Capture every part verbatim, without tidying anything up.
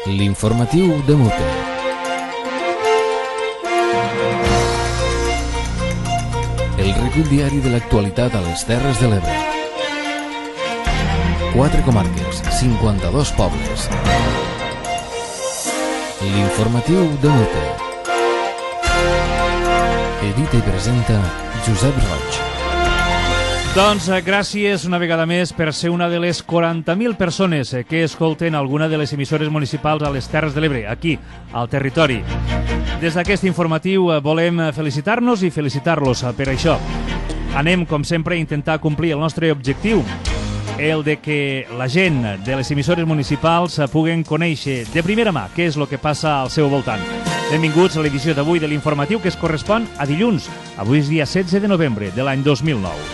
L'informatiu de Mute. El recull diari de l'actualitat a les Terres de l'Ebre. Quatre comarques, cinquanta-dos pobles. L'informatiu de Mute. Edita i presenta Josep Roig. Doncs gràcies una vegada més per ser una de les quaranta mil persones que escolten alguna de les emissores municipals a les Terres de l'Ebre, aquí, al territori. Des d'aquest informatiu volem felicitar-nos i felicitar-los per això. Anem, com sempre, a intentar complir el nostre objectiu, el de que la gent de les emissores municipals puguen conèixer de primera mà què és el que passa al seu voltant. Benvinguts a l'edició d'avui de l'informatiu que es correspon a dilluns. Avui és dia setze de novembre de l'any dos mil nou.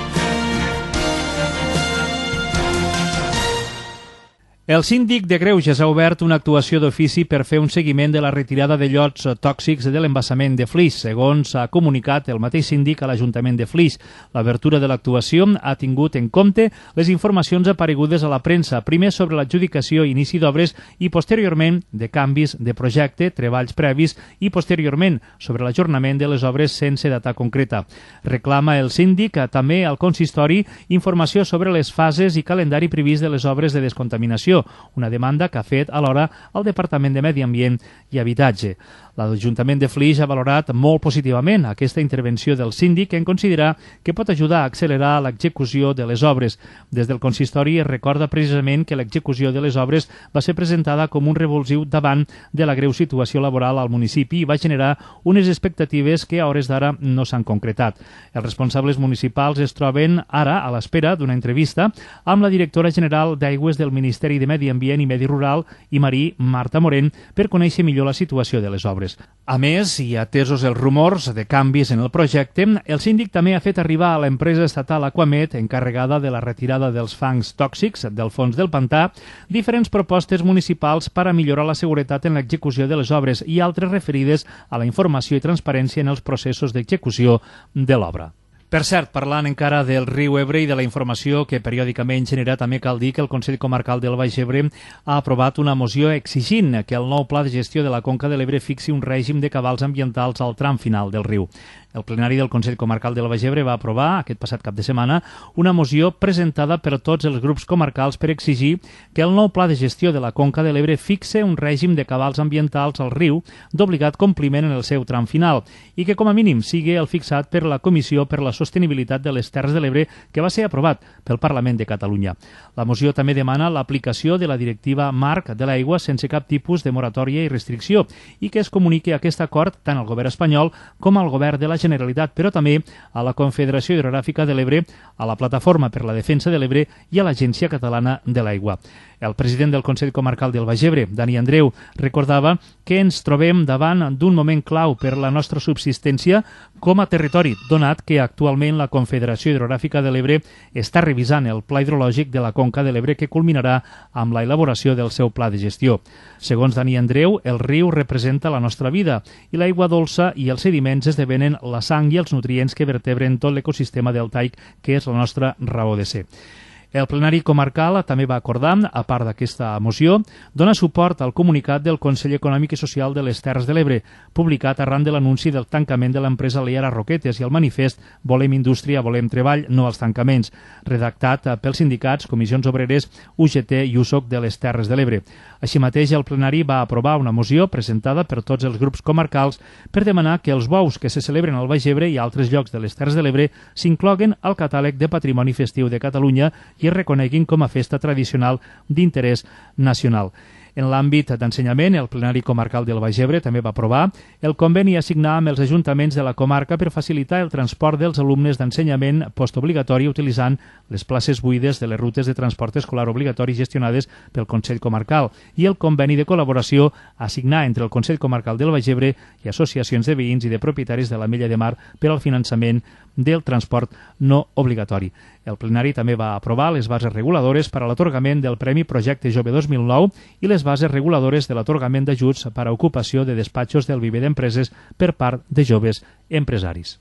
El síndic de Greuges ha obert una actuació d'ofici per fer un seguiment de la retirada de llots tòxics de l'embassament de Flix, segons ha comunicat el mateix síndic a l'Ajuntament de Flix. L'obertura de l'actuació ha tingut en compte les informacions aparegudes a la premsa, primer sobre l'adjudicació i inici d'obres i posteriorment de canvis de projecte, treballs previs i posteriorment sobre l'ajornament de les obres sense data concreta. Reclama el síndic també al consistori informació sobre les fases i calendari previst de les obres de descontaminació, una demanda que ha fet alhora el Departament de Medi Ambient i Habitatge. L'Ajuntament de Flix ha valorat molt positivament aquesta intervenció del síndic en considerar que pot ajudar a accelerar l'execució de les obres. Des del consistori es recorda precisament que l'execució de les obres va ser presentada com un revulsiu davant de la greu situació laboral al municipi i va generar unes expectatives que a hores d'ara no s'han concretat. Els responsables municipals es troben ara a l'espera d'una entrevista amb la directora general d'Aigües del Ministeri de Medi Ambient i Medi Rural i Marí, Marta Morent, per conèixer millor la situació de les obres. A més, i atesos els rumors de canvis en el projecte, el síndic també ha fet arribar a l'empresa estatal Aquamet, encarregada de la retirada dels fangs tòxics del fons del pantà, diferents propostes municipals per a millorar la seguretat en l'execució de les obres i altres referides a la informació i transparència en els processos d'execució de l'obra. Per cert, parlant encara del riu Ebre i de la informació que periòdicament genera, també cal dir que el Consell Comarcal del Baix Ebre ha aprovat una moció exigint que el nou pla de gestió de la Conca de l'Ebre fixi un règim de cabals ambientals al tram final del riu. El plenari del Consell Comarcal del Baix Ebre va aprovar, aquest passat cap de setmana, una moció presentada per tots els grups comarcals per exigir que el nou pla de gestió de la Conca de l'Ebre fixe un règim de cabals ambientals al riu d'obligat compliment en el seu tram final i que, com a mínim, sigui el fixat per la Comissió per la Sostenibilitat de les Terres de l'Ebre que va ser aprovat pel Parlament de Catalunya. La moció també demana l'aplicació de la directiva marc de l'aigua sense cap tipus de moratòria i restricció i que es comuniqui aquest acord tant al govern espanyol com al govern de la Generalitat, però també a la Confederació Hidrogràfica de l'Ebre, a la Plataforma per la Defensa de l'Ebre i a l'Agència Catalana de l'Aigua. El president del Consell Comarcal del Baix Ebre, Dani Andreu, recordava que ens trobem davant d'un moment clau per la nostra subsistència com a territori, donat que actualment la Confederació Hidrogràfica de l'Ebre està revisant el pla hidrològic de la Conca de l'Ebre que culminarà amb la elaboració del seu pla de gestió. Segons Dani Andreu, el riu representa la nostra vida i l'aigua dolça i els sediments esdevenen la sang i els nutrients que vertebren tot l'ecosistema deltaic que és la nostra raó de ser. El plenari comarcal també va acordar, a part d'aquesta moció, donar suport al comunicat del Consell Econòmic i Social de les Terres de l'Ebre, publicat arran de l'anunci del tancament de l'empresa Liara Roquetes i el manifest Volem Indústria, Volem Treball, no als tancaments, redactat pels sindicats, comissions obreres, U G T i U S O C de les Terres de l'Ebre. Així mateix, el plenari va aprovar una moció presentada per tots els grups comarcals per demanar que els bous que se celebren al Baix Ebre i altres llocs de les Terres de l'Ebre s'incloguen al catàleg de Patrimoni Festiu de Catalunya i es reconeguin com a festa tradicional d'interès nacional. En l'àmbit d'ensenyament, el plenari comarcal del Baix Ebre també va aprovar el conveni a signar amb els ajuntaments de la comarca per facilitar el transport dels alumnes d'ensenyament postobligatori utilitzant les places buides de les rutes de transport escolar obligatori gestionades pel Consell Comarcal i el conveni de col·laboració a signar entre el Consell Comarcal del Baix Ebre i associacions de veïns i de propietaris de la Mella de Mar per al finançament del transport no obligatori. El plenari també va aprovar les bases reguladores per a l'atorgament del Premi Projecte Jove dos mil nou i les bases reguladores de l'atorgament d'ajuts per a ocupació de despatxos del viver d'empreses per part de joves empresaris.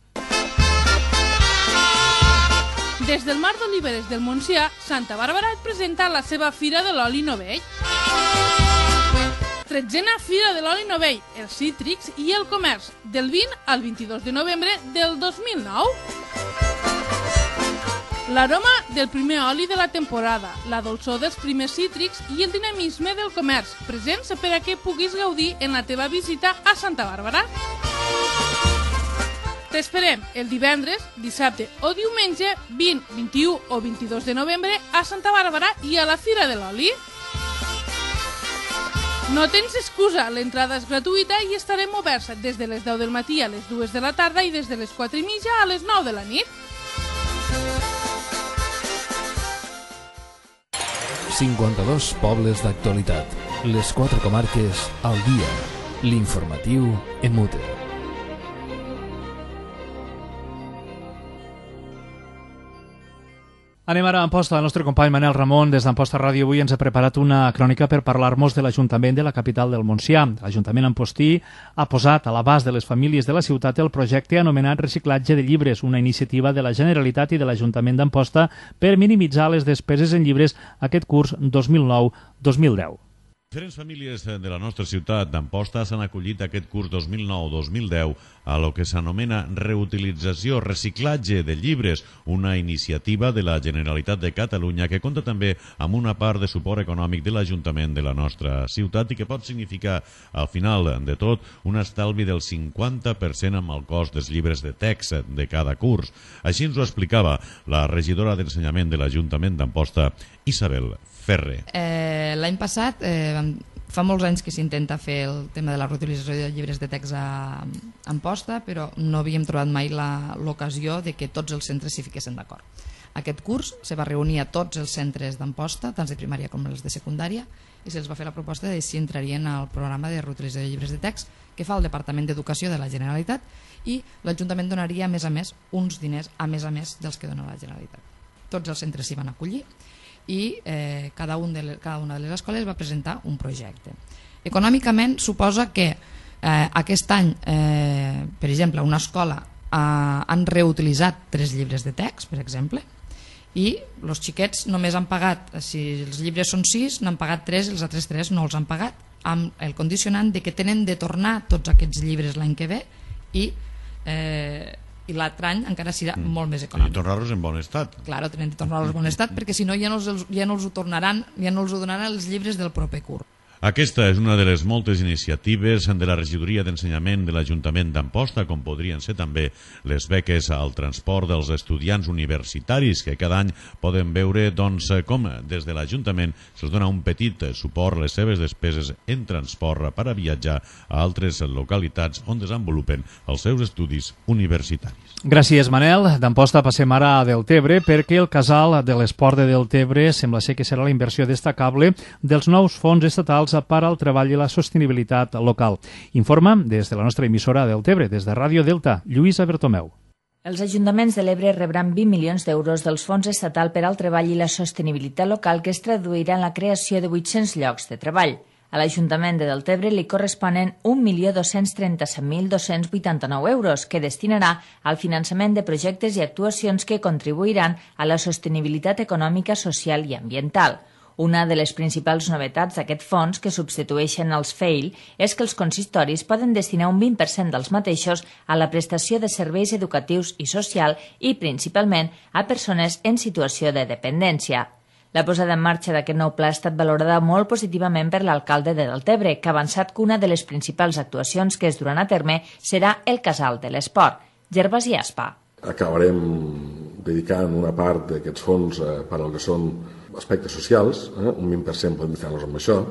Des del Mar d'Oliveres del Montsià, Santa Bàrbara et presenta la seva Fira de l'Oli Novell. tretzena Fira de l'Oli Novell, el Cítrics i el Comerç, del vint al vint-i-dos de novembre del dos mil nou. L'aroma del primer oli de la temporada, la dolçor dels primers cítrics i el dinamisme del comerç, presents per a que puguis gaudir en la teva visita a Santa Bàrbara. T'esperem el divendres, dissabte o diumenge vint, vint-i-u o vint-i-dos de novembre a Santa Bàrbara i a la Fira de l'Oli. No tens excusa, l'entrada és gratuïta i estarem oberts des de les deu del matí a les dues de la tarda i des de les quatre i mitja a les nou de la nit. cinquanta-dos pobles d'actualitat. Les quatre comarques al dia. L'informatiu en mute. Anem ara a Amposta. El nostre company Manel Ramon, des d'Amposta Ràdio, avui ens ha preparat una crònica per parlar-nos de l'Ajuntament de la capital del Montsià. L'Ajuntament ampostí ha posat a l'abast de les famílies de la ciutat el projecte anomenat Reciclatge de Llibres, una iniciativa de la Generalitat i de l'Ajuntament d'Amposta per minimitzar les despeses en llibres aquest curs dos mil nou dos mil deu. Diferents famílies de la nostra ciutat d'Amposta s'han acollit aquest curs dos mil nou dos mil deu a lo que s'anomena reutilització, reciclatge de llibres, una iniciativa de la Generalitat de Catalunya que compta també amb una part de suport econòmic de l'Ajuntament de la nostra ciutat i que pot significar, al final de tot, un estalvi del cinquanta per cent amb el cost dels llibres de text de cada curs. Així ens ho explicava la regidora d'Ensenyament de l'Ajuntament d'Amposta, Isabel Ferrer. Eh, L'any passat, eh, fa molts anys que s'intenta fer el tema de la reutilització de llibres de text a Amposta, però no havíem trobat mai l'ocasió de que tots els centres s'hi fiquessin d'acord. Aquest curs se va reunir a tots els centres d'Amposta, tant de primària com els de secundària, i se'ls va fer la proposta de si entrarien al programa de reutilització de llibres de text que fa el Departament d'Educació de la Generalitat, i l'Ajuntament donaria, a més a més, uns diners a més a més dels que dona la Generalitat. Tots els centres s'hi van acollir i eh, cada, un de les, cada una de les escoles va presentar un projecte. Econòmicament suposa que eh, aquest any, eh, per exemple, una escola eh, han reutilitzat tres llibres de text, per exemple, i els xiquets només han pagat, si els llibres són sis, n'han pagat tres, els altres tres no els han pagat, amb el condicionant de que tenen de tornar tots aquests llibres l'any que ve i eh, i l'altre any encara serà mm. molt més econòmic. I tornar-los en bon estat. Claro, tenen de tornar-los en bon estat, perquè si no ja no els, ja no els ho tornaran, ja no els ho donaran els llibres del proper curs. Aquesta és una de les moltes iniciatives de la Regidoria d'Ensenyament de l'Ajuntament d'Amposta, com podrien ser també les beques al transport dels estudiants universitaris, que cada any poden veure doncs, com des de l'Ajuntament se'ls dona un petit suport a les seves despeses en transport per a viatjar a altres localitats on desenvolupen els seus estudis universitaris. Gràcies, Manel. D'Amposta passem ara a Deltebre, perquè el casal de l'esport de Deltebre sembla ser que serà la inversió destacable dels nous fons estatals per al treball i la sostenibilitat local. Informa des de la nostra emissora a Deltebre, des de Ràdio Delta, Lluïsa Bertomeu. Els ajuntaments de l'Ebre rebran vint milions d'euros dels Fons Estatal per al Treball i la Sostenibilitat Local, que es traduirà en la creació de vuit-cents llocs de treball. A l'Ajuntament de Deltebre li corresponen un milió dos-cents trenta-set mil dos-cents vuitanta-nou euros, que destinarà al finançament de projectes i actuacions que contribuiran a la sostenibilitat econòmica, social i ambiental. Una de les principals novetats d'aquest fons, que substitueixen els F E I L, és que els consistoris poden destinar un vint per cent dels mateixos a la prestació de serveis educatius i social i, principalment, a persones en situació de dependència. La posada en marxa d'aquest nou pla ha estat valorada molt positivament per l'alcalde de Deltebre, que ha avançat que una de les principals actuacions que es duran a terme serà el Casal de l'Esport. Gervasi Aspa. Acabarem dedicant una part d'aquests fons eh, per al que són aspectes socials, eh, un vint per cent podem destinar-los amb això,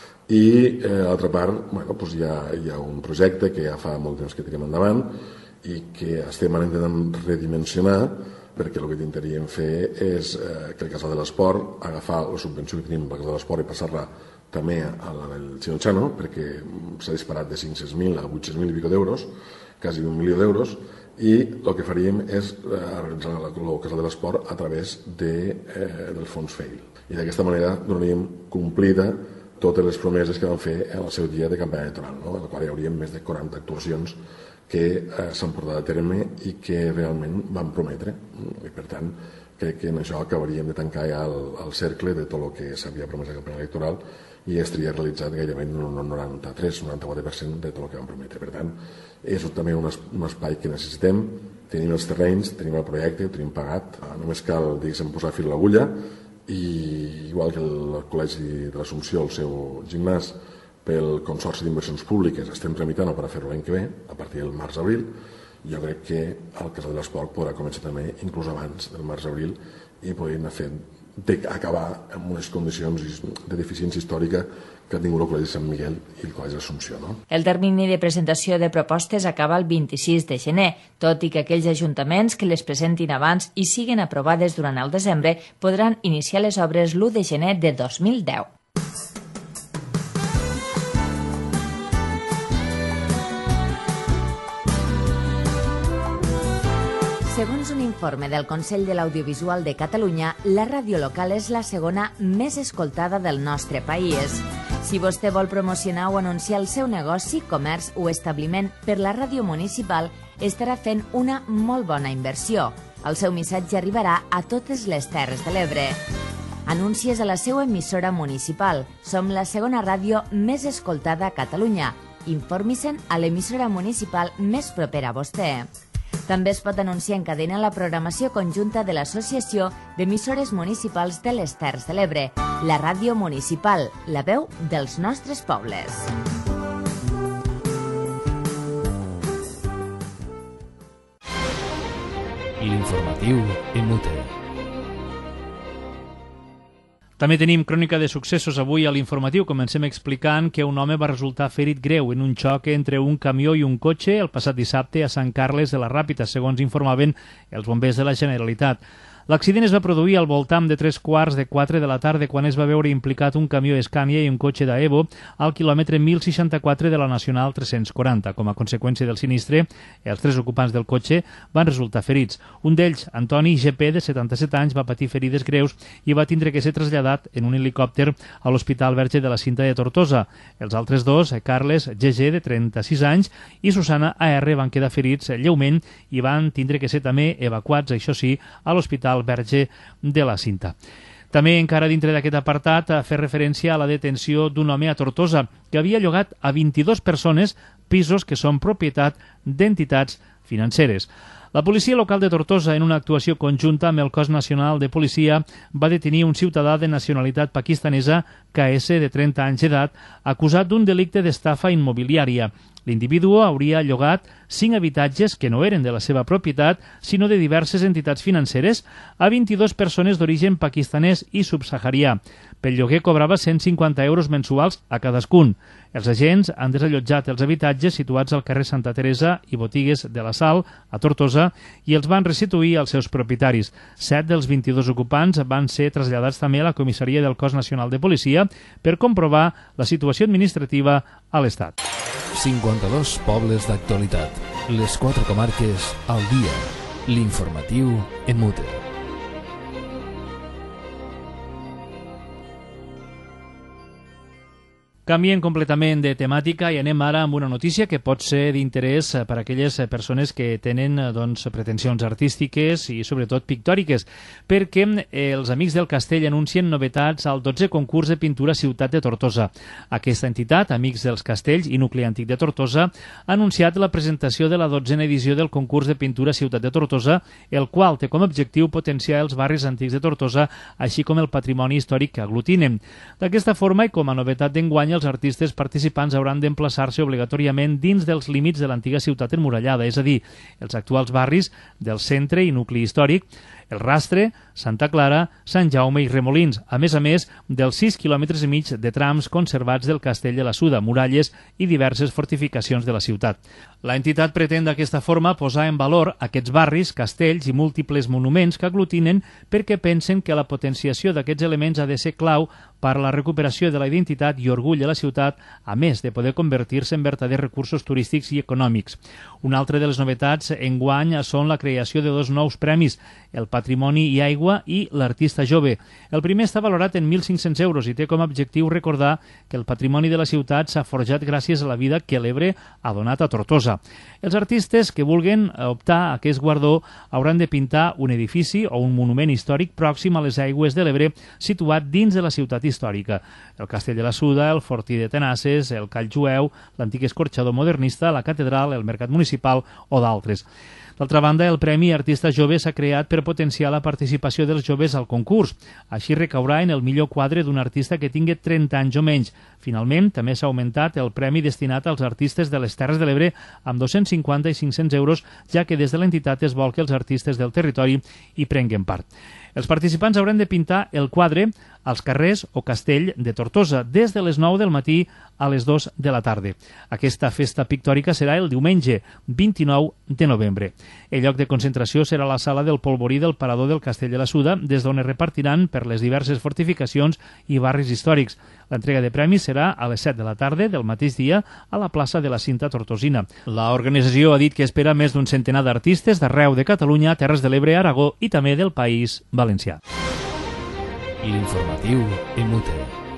i eh, l'altra part, bueno, doncs hi, ha, hi ha un projecte que ja fa molt temps que tirem endavant i que estem intentant redimensionar, perquè el que intentaríem fer és eh, que el Casal de l'Esport, agafar la subvenció que tenim pel Casal de l'Esport i passar-la també a la del Xino-Xano, perquè s'ha disparat de cinc-cents mil a vuit-cents mil i pico d'euros, quasi un milió d'euros, i el que faríem és eh, realitzar el Casal de l'Esport a través de, eh, del fons F E I L. I d'aquesta manera donaríem complida totes les promeses que van fer en el seu dia de campanya electoral, no? En la qual hi hauria més de quaranta actuacions que eh, s'han portat a terme i que realment van prometre. I per tant, crec que en això acabaríem de tancar ja el, el cercle de tot el que s'havia promès a la campanya electoral i estaria realitzat gairebé un noranta-tres noranta-quatre per cent de tot el que vam prometre. Per tant, és també un, es, un espai que necessitem, tenim els terrenys, tenim el projecte, ho tenim pagat, només cal, diguéssim, posar fil a l'agulla i igual que el Col·legi de l'Assumpció, el seu gimnàs, pel Consorci d'Inversions Públiques estem tramitant per a fer-ho l'any que ve, a partir del març-abril. Jo crec que el Casal de l'Esport podrà començar també inclús abans del març-abril i podrem anar fent d'acabar amb unes condicions de deficiència històrica que ha tingut el Col·legi de Sant Miguel i el Col·legi d'Assumpció. No? El termini de presentació de propostes acaba el vint-i-sis de gener, tot i que aquells ajuntaments que les presentin abans i siguin aprovades durant el desembre podran iniciar les obres l'u de gener de dos mil deu. Segons un informe del Consell de l'Audiovisual de Catalunya, la ràdio local és la segona més escoltada del nostre país. Si vostè vol promocionar o anunciar el seu negoci, comerç o establiment per la ràdio municipal, estarà fent una molt bona inversió. El seu missatge arribarà a totes les Terres de l'Ebre. Anuncies a la seva emissora municipal. Som la segona ràdio més escoltada a Catalunya. Informi-se'n a l'emissora municipal més propera a vostè. També es pot anunciar en cadena la programació conjunta de l'Associació d'Emissores Municipals de les Terres de l'Ebre, la ràdio municipal, la veu dels nostres pobles. L'informatiu en Mute. També tenim crònica de successos avui a l'informatiu. Comencem explicant que un home va resultar ferit greu en un xoc entre un camió i un cotxe el passat dissabte a Sant Carles de la Ràpita, segons informaven els bombers de la Generalitat. L'accident es va produir al voltant de tres quarts de quatre de la tarda quan es va veure implicat un camió Scania i un cotxe d'Evo al quilòmetre mil seixanta-quatre de la Nacional tres-cents quaranta. Com a conseqüència del sinistre, els tres ocupants del cotxe van resultar ferits. Un d'ells, Antoni G P, de setanta-set anys, va patir ferides greus i va tindre que ser traslladat en un helicòpter a l'Hospital Verge de la Cinta de Tortosa. Els altres dos, Carles G G, de trenta-sis anys, i Susana A R, van quedar ferits lleument i van tindre que ser també evacuats, això sí, a l'Hospital Verge de la Cinta. També, encara dintre d'aquest apartat, a fer referència a la detenció d'un home a Tortosa que havia llogat a vint-i-dues persones pisos que són propietat d'entitats financeres. La policia local de Tortosa, en una actuació conjunta amb el Cos Nacional de Policia, va detenir un ciutadà de nacionalitat pakistanesa, K S, de trenta anys d'edat, acusat d'un delicte d'estafa immobiliària. L'individu hauria llogat cinc habitatges que no eren de la seva propietat, sinó de diverses entitats financeres, a vint-i-dues persones d'origen pakistanès i subsaharià. Pel lloguer cobrava cent cinquanta euros mensuals a cadascun. Els agents han desallotjat els habitatges situats al carrer Santa Teresa i Botigues de la Sal, a Tortosa, i els van restituir als seus propietaris. Set dels vint-i-dos ocupants van ser traslladats també a la comissaria del Cos Nacional de Policia per comprovar la situació administrativa a l'Estat. cinquanta-dos pobles d'actualitat. Les quatre comarques al dia. L'informatiu en Mute. Canviem completament de temàtica i anem ara amb una notícia que pot ser d'interès per a aquelles persones que tenen doncs, pretensions artístiques i sobretot pictòriques, perquè els Amics del Castell anuncien novetats al dotzè concurs de pintura Ciutat de Tortosa. Aquesta entitat, Amics dels Castells i Nucli Antic de Tortosa, ha anunciat la presentació de la dotzena edició del concurs de pintura Ciutat de Tortosa, el qual té com a objectiu potenciar els barris antics de Tortosa, així com el patrimoni històric que aglutinen. D'aquesta forma, i com a novetat d'enguany, els artistes participants hauran d'emplaçar-se obligatòriament dins dels límits de l'antiga ciutat emmurallada, és a dir, els actuals barris del centre i nucli històric, el Rastre, Santa Clara, Sant Jaume i Remolins, a més a més dels sis quilòmetres i mig de trams conservats del Castell de la Suda, muralles i diverses fortificacions de la ciutat. La entitat pretén d'aquesta forma posar en valor aquests barris, castells i múltiples monuments que aglutinen perquè pensen que la potenciació d'aquests elements ha de ser clau per a la recuperació de la identitat i orgull de la ciutat, a més de poder convertir-se en verdaders recursos turístics i econòmics. Una altra de les novetats enguany són la creació de dos nous premis, el Patrimoni i Aigua i l'Artista Jove. El primer està valorat en mil cinc-cents euros i té com a objectiu recordar que el patrimoni de la ciutat s'ha forjat gràcies a la vida que l'Ebre ha donat a Tortosa. Els artistes que vulguin optar a aquest guardó hauran de pintar un edifici o un monument històric pròxim a les aigües de l'Ebre situat dins de la ciutat històrica. El Castell de la Suda, el Fortí de Tenasses, el Call Jueu, l'antic escorxador modernista, la catedral, el mercat municipal o d'altres. D'altra banda, el Premi Artista Jove s'ha creat per potenciar la participació dels joves al concurs. Així recaurà en el millor quadre d'un artista que tingui trenta anys o menys. Finalment, també s'ha augmentat el premi destinat als artistes de les Terres de l'Ebre amb dos-cents cinquanta i cinc-cents euros, ja que des de l'entitat es vol que els artistes del territori hi prenguen part. Els participants hauran de pintar el quadre als carrers o castell de Tortosa des de les nou del matí a les dues de la tarda. Aquesta festa pictòrica serà el diumenge vint-i-nou de novembre. El lloc de concentració serà la sala del Polvorí del Parador del Castell de la Suda, des d'on es repartiran per les diverses fortificacions i barris històrics. L'entrega de premis serà a les set de la tarda del mateix dia a la plaça de la Cinta Tortosina. L'organització ha dit que espera més d'un centenar d'artistes d'arreu de Catalunya, Terres de l'Ebre, Aragó i també del País Valencià. L'informatiu en Mute.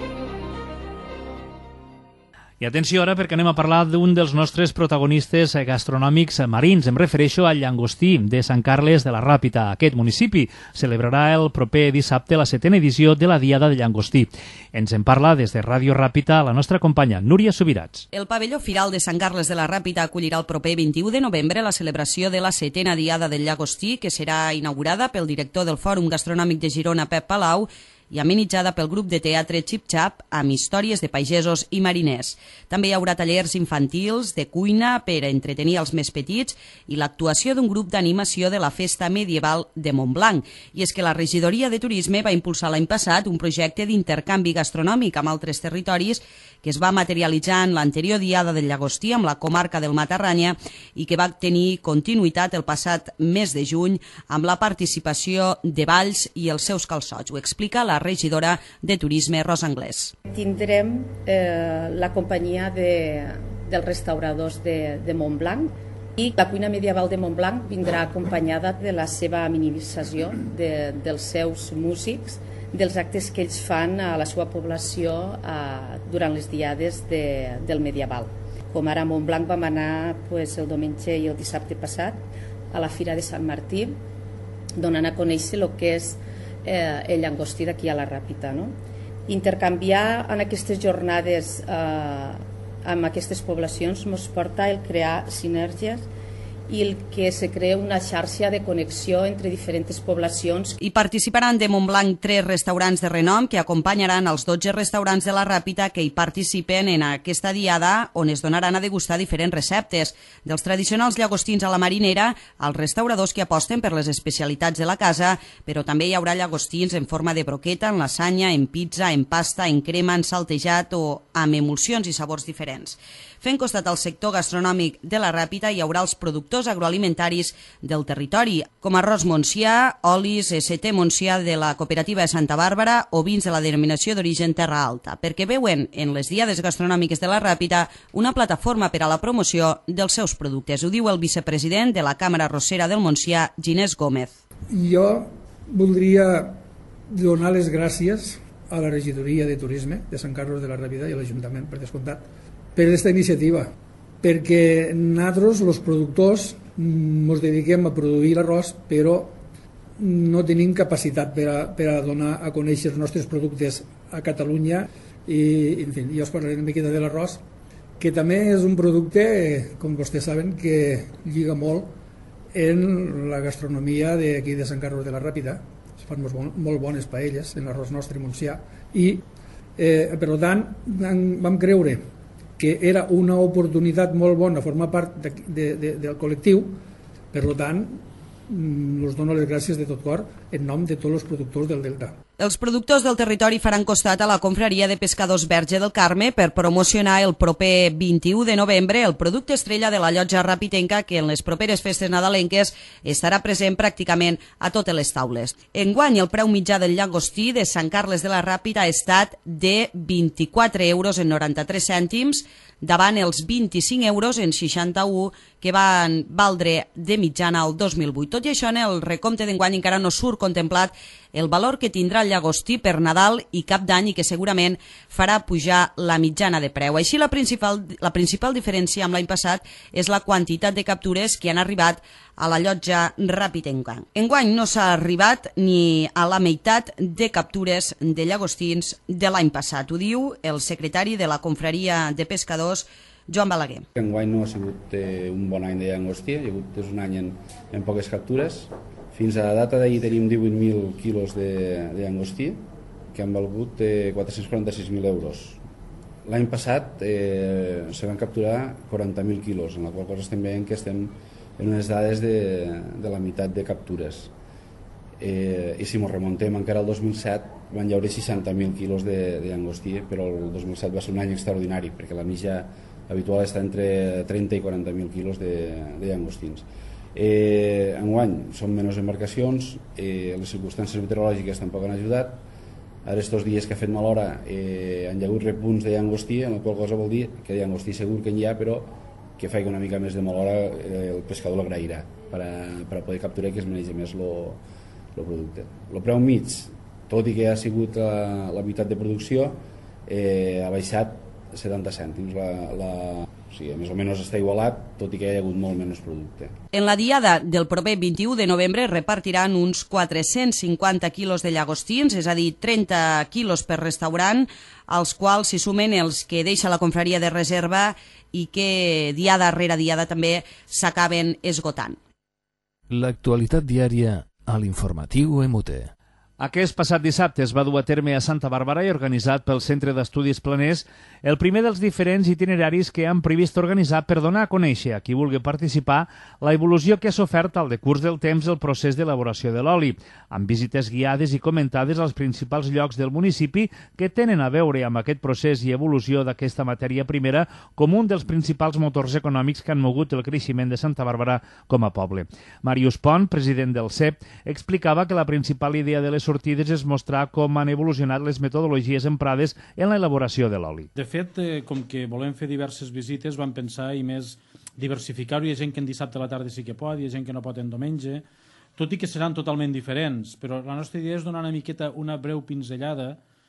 I atenció ara perquè anem a parlar d'un dels nostres protagonistes gastronòmics marins. Em refereixo al llangostí de Sant Carles de la Ràpita. Aquest municipi celebrarà el proper dissabte la setena edició de la Diada de Llangostí. Ens en parla des de Ràdio Ràpita la nostra companya Núria Subirats. El pavelló Firal de Sant Carles de la Ràpita acollirà el proper vint-i-u de novembre la celebració de la setena Diada del Llagostí, que serà inaugurada pel director del Fòrum Gastronòmic de Girona, Pep Palau, i amenitzada pel grup de teatre Xip Xap amb històries de pagesos i mariners. També hi haurà tallers infantils de cuina per a entretenir els més petits i l'actuació d'un grup d'animació de la Festa Medieval de Montblanc. I és que la Regidoria de Turisme va impulsar l'any passat un projecte d'intercanvi gastronòmic amb altres territoris que es va materialitzar en l'anterior Diada del Llagostí amb la comarca del Matarranya i que va tenir continuïtat el passat mes de juny amb la participació de Valls i els seus calçots. Ho explica la regidora de Turisme, Rosa Anglès. Tindrem eh, la companyia de, dels restauradors de, de Montblanc i la cuina medieval de Montblanc vindrà acompanyada de la seva minimització, de, dels seus músics, dels actes que ells fan a la seva població eh, durant les diades de, del medieval. Com ara a Montblanc vam anar pues, el diumenge i el dissabte passat a la Fira de Sant Martí, donant a conèixer el que és eh, el llangostí d'aquí a la Ràpita. No? Intercanviar en aquestes jornades eh, amb aquestes poblacions ens porta el crear sinergies i el que se crea una xarxa de connexió entre diferents poblacions. Hi participaran de Montblanc tres restaurants de renom que acompanyaran els dotze restaurants de la Ràpita que hi participen en aquesta diada on es donaran a degustar diferents receptes, dels tradicionals llagostins a la marinera als restauradors que aposten per les especialitats de la casa, però també hi haurà llagostins en forma de broqueta, en lasanya, en pizza, en pasta, en crema, en saltejat o amb emulsions i sabors diferents. Fent costat al sector gastronòmic de la Ràpita hi haurà els productors agroalimentaris del territori, com arròs Montsià, olis S T Montsià de la cooperativa de Santa Bàrbara o vins de la denominació d'origen Terra Alta, perquè veuen en les diades gastronòmiques de la Ràpita una plataforma per a la promoció dels seus productes. Ho diu el vicepresident de la Càmera Arrossera del Montsià, Ginés Gómez. Jo voldria donar les gràcies a la Regidoria de Turisme de Sant Carles de la Ràpita i a l'Ajuntament, per descomptat, per aquesta iniciativa, perquè nosaltres, els productors, ens dediquem a produir l'arròs, però no tenim capacitat per a, per a donar a conèixer els nostres productes a Catalunya i, en fi, jo us parlaré una miqueta de l'arròs, que també és un producte, com vostès saben, que lliga molt en la gastronomia d'aquí de Sant Carles de la Ràpita. Es fan molt bones paelles en l'arròs nostre Montsià i, eh, per tant, vam creure que era una oportunitat molt bona formar part de, de, de, del col·lectiu, per tant, us dono les gràcies de tot cor en nom de tots els productors del Delta. Els productors del territori faran costat a la confraria de pescadors Verge del Carme per promocionar el proper vint-i-u de novembre el producte estrella de la llotja rapitenca que en les properes festes nadalenques estarà present pràcticament a totes les taules. Enguany el preu mitjà del llagostí de Sant Carles de la Ràpita ha estat de vint-i-quatre euros en noranta-tres cèntims davant els vint-i-cinc euros en seixanta-u que van valdre de mitjana el dos mil vuit. Tot i això, en el recompte d'enguany encara no surt contemplat el valor que tindrà el llagostí per Nadal i Cap d'Any i que segurament farà pujar la mitjana de preu. Així, la principal, la principal diferència amb l'any passat és la quantitat de captures que han arribat a la llotja rapitenca. Enguany no s'ha arribat ni a la meitat de captures de llagostins de l'any passat. Ho diu el secretari de la confraria de pescadors, Joan Balaguer. Enguany no ha sigut eh, un bon any de llagostí, ha hagut és un any en, en poques captures. Fins a la data d'ahir tenim divuit mil quilos de, de llagostí, que han valgut eh, quatre-cents quaranta-sis mil euros. L'any passat eh, se van capturar quaranta mil quilos, en la qual cosa estem veient que estem en unes dades de, de la meitat de captures. Eh, I si ens remontem encara al dos mil set van llaure seixanta mil quilos de, de llagostí, però el dos mil set va ser un any extraordinari, perquè la mitja habitual està entre trenta i quaranta mil quilos de, de llagostins. Eh, enguany són menys embarcacions, eh, les circumstàncies meteorològiques tampoc han ajudat. Ara estos dies que ha fet mal hora eh, han hagut repunts de llagostí, en la qual cosa vol dir que de llagostí segur que n'hi ha, però que faci una mica més de mal hora eh, el pescador l'agrairà per a, per a poder capturar que es manegi més el producte. El preu mig, tot i que ha sigut la, la meitat de producció, eh, ha baixat setanta cèntims. La, la, o sigui, més o menys està igualat, tot i que hi ha hagut molt menys producte. En la diada del proper vint-i-u de novembre repartiran uns quatre-cents cinquanta quilos de llagostins, és a dir, trenta quilos per restaurant, als quals s'hi sumen els que deixa la confraria de reserva i que diada rere diada també s'acaben esgotant. L'actualitat diària a l'informatiu E M U T E. Aquest passat dissabte es va dur a terme a Santa Bàrbara i organitzat pel Centre d'Estudis Planers el primer dels diferents itineraris que han previst organitzar per donar a conèixer a qui vulgui participar la evolució que ha sofert al decurs del temps el procés d'elaboració de l'oli, amb visites guiades i comentades als principals llocs del municipi que tenen a veure amb aquest procés i evolució d'aquesta matèria primera com un dels principals motors econòmics que han mogut el creixement de Santa Bàrbara com a poble. Màrius Pont, president del C E P, explicava que la principal idea de les sortides és mostrar com han evolucionat les metodologies emprades en l'elaboració de l'oli. De fet, eh, com que volem fer diverses visites, vam pensar i més diversificar-ho. Hi ha gent que en dissabte a la tarda sí que pot, hi ha gent que no pot en diumenge, tot i que seran totalment diferents, però la nostra idea és donar una miqueta una breu pinzellada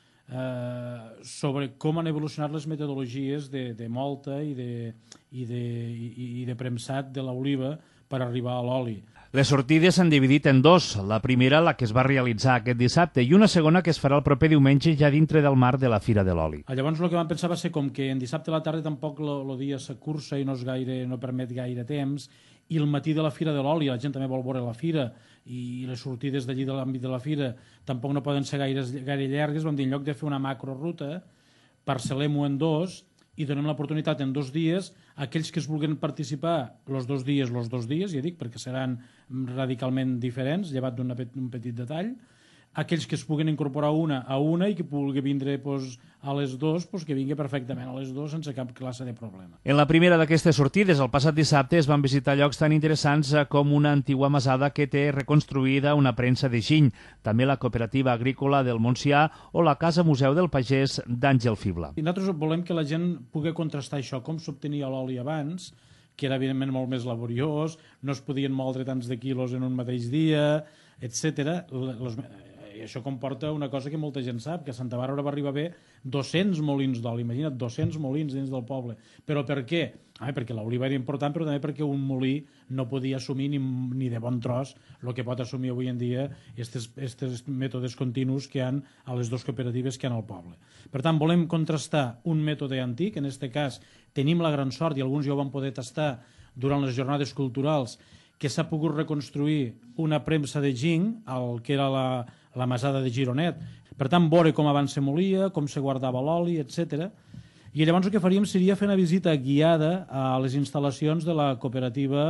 eh, sobre com han evolucionat les metodologies de, de molta i de, i, de, i, i de premsat de l'oliva per arribar a l'oli. Les sortides s'han dividit en dos, la primera la que es va realitzar aquest dissabte i una segona que es farà el proper diumenge ja dintre del marc de la Fira de l'Oli. Llavors el que vam pensar va ser com que en dissabte a la tarda tampoc el dia s'acursa i no, és gaire, no permet gaire temps, i el matí de la Fira de l'Oli la gent també vol veure la Fira i les sortides d'allí de l'àmbit de la Fira tampoc no poden ser gaire, gaire llargues, vam dir en lloc de fer una macroruta, parcel·lem-ho en dos i donem l'oportunitat en dos dies a aquells que es vulguin participar els dos dies, els dos dies, ja dic, perquè seran radicalment diferents, llevat d'un petit detall, aquells que es puguin incorporar una a una i que pugui vindre pues, a les dues, pues, que vingui perfectament a les dues sense cap classe de problema. En la primera d'aquestes sortides, el passat dissabte, es van visitar llocs tan interessants com una antiga masada que té reconstruïda una premsa de giny, també la cooperativa agrícola del Montsià o la Casa Museu del Pagès d'Àngel Fibla. I nosaltres volem que la gent pugui contrastar això, com s'obtenia l'oli abans, que era evidentment molt més laboriós, no es podien moldre tants de quilos en un mateix dia, etcètera. Les I això comporta una cosa que molta gent sap, que a Santa Bàrbara va arribar a haver dos-cents molins d'oli, imagina't, dos-cents molins dins del poble. Però per què? Ah, perquè l'oliva era important, però també perquè un molí no podia assumir ni, ni de bon tros el que pot assumir avui en dia aquests mètodes continus que hi ha a les dues cooperatives que hi ha al poble. Per tant, volem contrastar un mètode antic, en aquest cas tenim la gran sort, i alguns ja ho van poder tastar durant les jornades culturals, que s'ha pogut reconstruir una premsa de ginc, el que era la, la masada de Gironet. Per tant, veure com abans se molia, com se guardava l'oli, etcètera. I llavors el que faríem seria fer una visita guiada a les instal·lacions de la cooperativa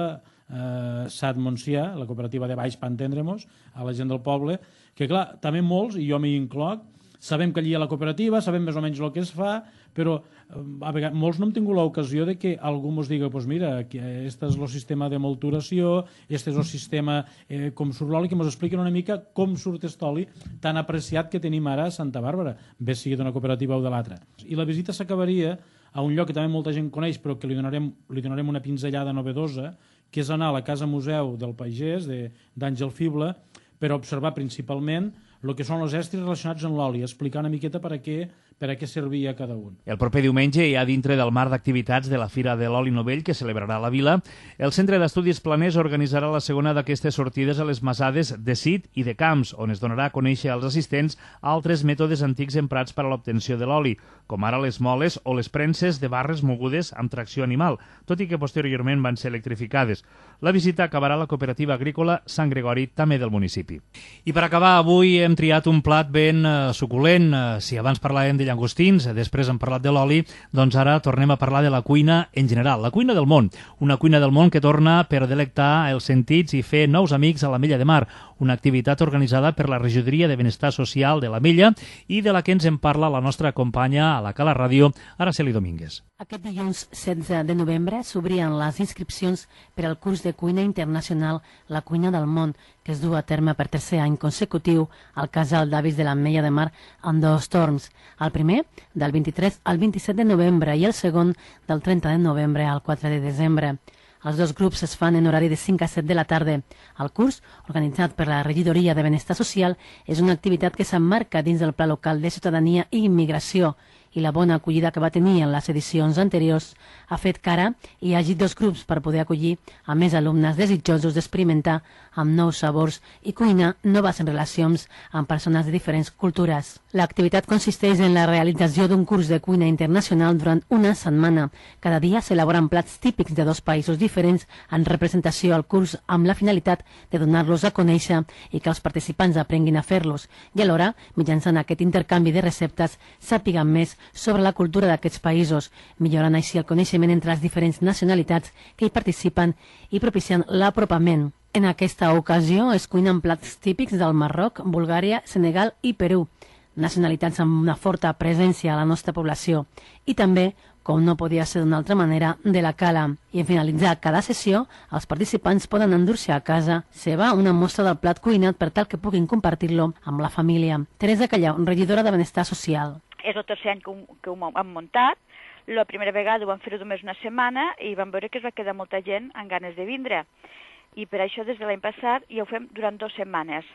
eh, S A D Montsià, la cooperativa de Baix per entendre-nos, a la gent del poble, que clar, també molts, i jo m'hi incloc, sabem que allí hi ha la cooperativa, sabem més o menys el que es fa, però a vegades, molts no hem tingut l'ocasió de que algú ens digui, pues mira, este és el sistema de molturació, este és el sistema eh, com surt l'oli, que ens expliquen una mica com surt aquest oli tan apreciat que tenim ara a Santa Bàrbara, bé sigui d'una cooperativa o de l'altra. I la visita s'acabaria a un lloc que també molta gent coneix, però que li donarem, li donarem una pinzellada novedosa, que és anar a la Casa Museu del Pagès, d'Àngel Fibla, per observar principalment el que són els estris relacionats amb l'oli, explicar una miqueta per a què, per a què servia cada un. El proper diumenge, ja dintre del marc d'activitats de la Fira de l'Oli Novell que celebrarà la vila, el Centre d'Estudis Planers organitzarà la segona d'aquestes sortides a les Masades de Cid i de Camps, on es donarà a conèixer als assistents altres mètodes antics emprats per a l'obtenció de l'oli, com ara les moles o les premses de barres mogudes amb tracció animal, tot i que posteriorment van ser electrificades. La visita acabarà a la cooperativa agrícola Sant Gregori, també del municipi. I per acabar, avui hem triat un plat ben uh, suculent. Uh, si abans parlàvem de llangostins, després hem parlat de l'oli, doncs ara tornem a parlar de la cuina en general, la cuina del món. Una cuina del món que torna per delectar els sentits i fer nous amics a l'Ametlla de Mar, una activitat organitzada per la Regidoria de Benestar Social de l'Ametlla i de la que ens en parla la nostra companya a la Cala Ràdio, Araceli Domínguez. Aquest dilluns setze de novembre s'obrien les inscripcions per al curs de cuina internacional La Cuina del Món, que es du a terme per tercer any consecutiu al Casal d'Avis de l'Ametlla de Mar en dos torns. El primer, del vint-i-tres al vint-i-set de novembre, i el segon, del trenta de novembre al quatre de desembre. Els dos grups es fan en horari de cinc a set de la tarda. El curs, organitzat per la Regidoria de Benestar Social, és una activitat que s'emmarca dins del Pla Local de Ciutadania i Immigració, i la bona acollida que va tenir en les edicions anteriors ha fet que ara hi hagi dos grups per poder acollir a més alumnes desitjosos d'experimentar amb nous sabors i cuinar noves relacions amb persones de diferents cultures. L'activitat consisteix en la realització d'un curs de cuina internacional durant una setmana. Cada dia s'elaboren plats típics de dos països diferents en representació al curs amb la finalitat de donar-los a conèixer i que els participants aprenguin a fer-los i alhora, mitjançant aquest intercanvi de receptes, sàpiguen més sobre la cultura d'aquests països, millorant així el coneixement entre les diferents nacionalitats que hi participen i propiciant l'apropament. En aquesta ocasió es cuinen plats típics del Marroc, Bulgària, Senegal i Perú, nacionalitats amb una forta presència a la nostra població, i també, com no podia ser d'una altra manera, de la Cala. I en finalitzar cada sessió, els participants poden endur-se a casa seva una mostra del plat cuinat per tal que puguin compartir-lo amb la família. Teresa Callau, regidora de Benestar Social. És el tercer any que ho, que ho hem muntat. La primera vegada ho vam fer només una setmana i vam veure que es va quedar molta gent amb ganes de vindre. I per això des de l'any passat ja ho fem durant dues setmanes.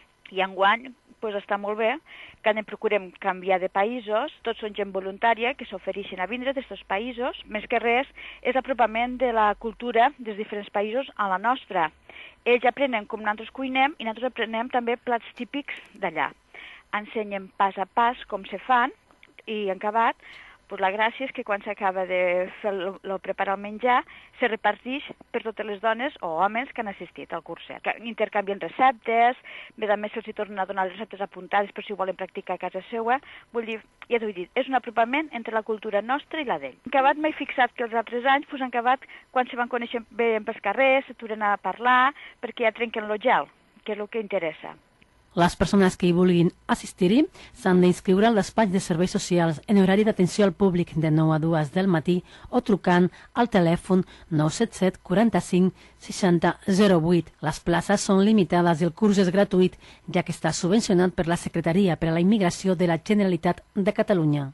I enguany pues, està molt bé, que anem, procurem canviar de països, tots són gent voluntària que s'ofereixen a vindre d'aquests països, més que res és l'apropament de la cultura dels diferents països a la nostra. Ells aprenen com nosaltres cuinem i nosaltres aprenem també plats típics d'allà. Ensenyen pas a pas com se fan i en acabat, pues la gràcia és que quan s'acaba de fer el, el preparar el menjar se reparteix per totes les dones o homes que han assistit al curset. Intercanvien receptes, a més se'ls tornen a donar les receptes apuntades per si ho volen practicar a casa seva. Vull dir, ja t'ho he dit, és un apropament entre la cultura nostra i la d'ell. En acabat m'he fixat que els altres anys, pues, en acabat, quan se van conèixer bé pels carrers, s'aturen a parlar, perquè ja trenquen el gel, que és el que interessa. Les persones que hi vulguin assistir-hi s'han d'inscriure al despatx de serveis socials en horari d'atenció al públic de nou a dues del matí o trucant al telèfon nou set set quaranta-cinc seixanta zero vuit. Les places són limitades i el curs és gratuït, ja que està subvencionat per la Secretaria per a la Immigració de la Generalitat de Catalunya.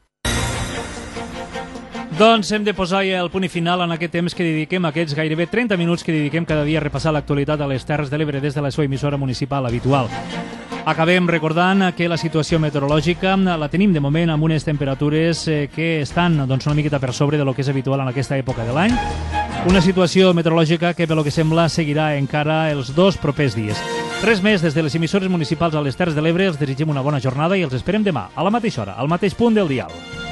Doncs hem de posar ja el punt final en aquest temps que dediquem, aquests gairebé trenta minuts que dediquem cada dia a repassar l'actualitat a les Terres de l'Ebre des de la seva emissora municipal habitual. Acabem recordant que la situació meteorològica la tenim de moment amb unes temperatures que estan doncs, una miqueta per sobre de lo que és habitual en aquesta època de l'any. Una situació meteorològica que, pel que sembla, seguirà encara els dos propers dies. Res més, des de les emissores municipals a les Terres de l'Ebre, els desitgem una bona jornada i els esperem demà, a la mateixa hora, al mateix punt del dial.